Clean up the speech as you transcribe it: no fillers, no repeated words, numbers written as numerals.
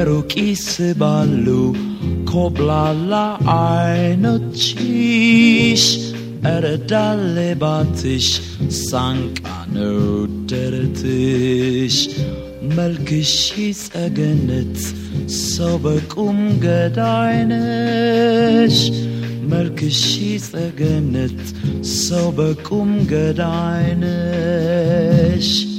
በሩቅ ይስባሉ ኮብላላ አይኖችሽ እረዳሌ ባትሽ ሳንቃ ነው ደረትሽ መልክሽ ጸገነት ሰው በቁም ገዳይነሽ መልክሽ ጸገነት ሰው በቁም ገዳይነሽ